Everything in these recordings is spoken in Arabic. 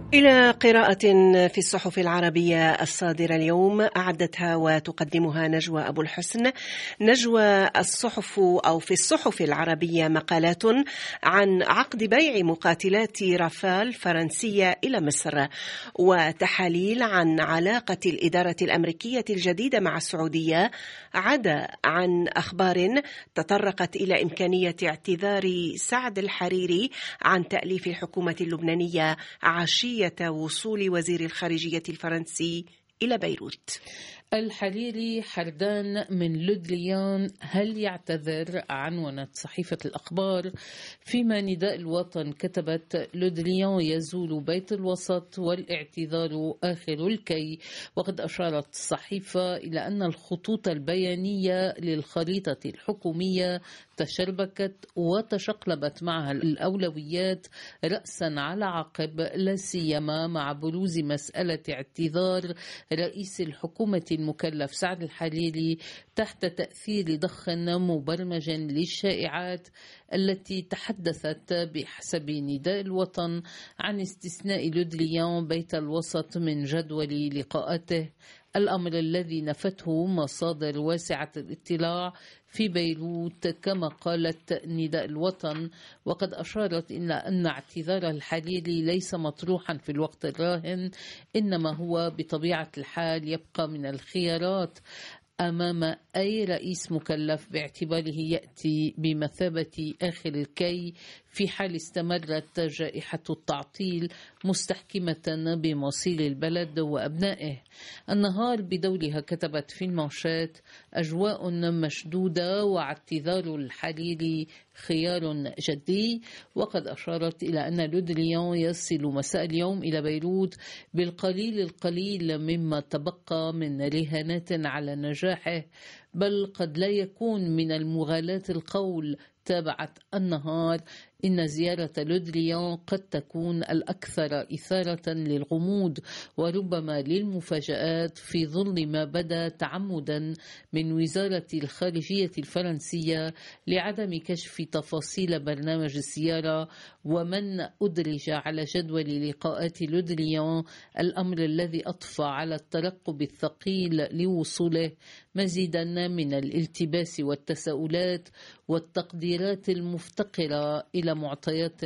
إلى قراءة في الصحف العربية الصادرة اليوم أعدتها وتقدمها نجوى أبو الحسن. نجوى، الصحف أو في الصحف العربية مقالات عن عقد بيع مقاتلات رافال فرنسية إلى مصر، وتحاليل عن علاقة الإدارة الأمريكية الجديدة مع السعودية، عدا عن أخبار تطرقت إلى إمكانية اعتذار سعد الحريري عن تأليف الحكومة اللبنانية عشية وصول وزير الخارجية الفرنسي إلى بيروت. الحريري حردان من لودليان هل يعتذر؟ عنونت صحيفة الأخبار. فيما نداء الوطن كتبت لودليان يزول بيت الوسط والاعتذار آخر الكي. وقد أشارت الصحيفة إلى أن الخطوط البيانية للخريطة الحكومية تشربكت وتشقلبت معها الأولويات رأسا على عقب، لا سيما مع بروز مسألة اعتذار رئيس الحكومة المكلف سعد الحريري تحت تأثير ضخ مبرمج للشائعات التي تحدثت بحسب نداء الوطن عن استثناء لودليان بيت الوسط من جدول لقاءاته، الأمر الذي نفته مصادر واسعة الاطلاع في بيروت كما قالت نداء الوطن. وقد أشارت إلى أن اعتذار الحريري ليس مطروحا في الوقت الراهن، إنما هو بطبيعة الحال يبقى من الخيارات أمام أي رئيس مكلف، باعتباره يأتي بمثابة آخر الكي في حال استمرت جائحة التعطيل مستحكمة بمصير البلد وأبنائه. النهار بدورها كتبت في المنشات: أجواء مشدودة واعتذار الحريري خيار جدي. وقد أشارت إلى أن لودليان يصل مساء اليوم إلى بيروت بالقليل القليل مما تبقى من رهانات على نجاحه، بل قد لا يكون من المغالاة القول تابعت النهار إن زيارة لودليان قد تكون الأكثر إثارة للغموض وربما للمفاجآت في ظل ما بدا تعمدا من وزارة الخارجية الفرنسية لعدم كشف تفاصيل برنامج الزيارة ومن أدرج على جدول لقاءات لودليان، الأمر الذي أضفى على الترقب الثقيل لوصوله مزيدا من الالتباس والتساؤلات والتقديرات المفتقرة إلى معطيات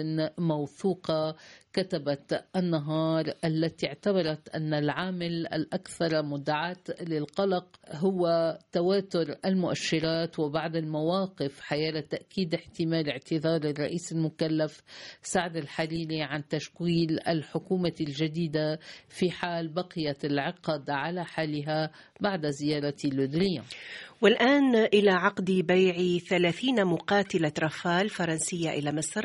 موثوقة. كتبت النهار التي اعتبرت أن العامل الأكثر مدعاة للقلق هو تواتر المؤشرات وبعض المواقف حيال تأكيد احتمال اعتذار الرئيس المكلف سعد الحريري عن تشكيل الحكومة الجديدة في حال بقيت العقد على حالها بعد زيارة لودليان. والآن إلى عقد بيع 30 مقاتلة رافال فرنسية إلى مصر،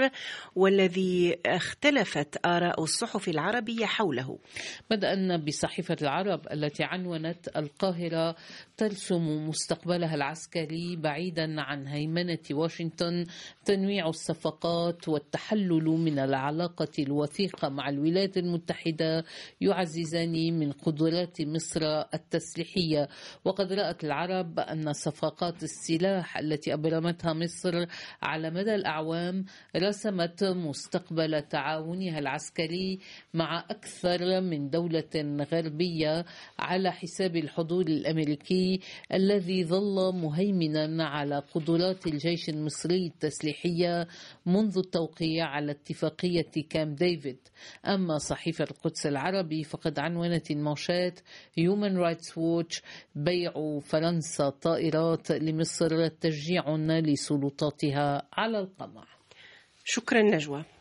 والذي اختلفت آراء الصحف العربية حوله. بدأنا بصحيفة العرب التي عنونت: القاهرة ترسم مستقبلها العسكري بعيدا عن هيمنة واشنطن، تنويع الصفقات والتحلل من العلاقة الوثيقة مع الولايات المتحدة يعززان من قدرات مصر التسليحية. وقد رأت العرب أن صفقات السلاح التي أبرمتها مصر على مدى الأعوام رسمت مستقبل تعاونها العسكري مع أكثر من دولة غربية على حساب الحضور الأمريكي الذي ظل مهيمنا على قدرات الجيش المصري التسليحية منذ التوقيع على اتفاقية كامب ديفيد. أما صحيفة القدس العربي فقد عنونت المنشات: Human Rights Watch بيع فرنسا طائرات لمصر تشجيع لسلطاتها على القمع. شكرا نجوى.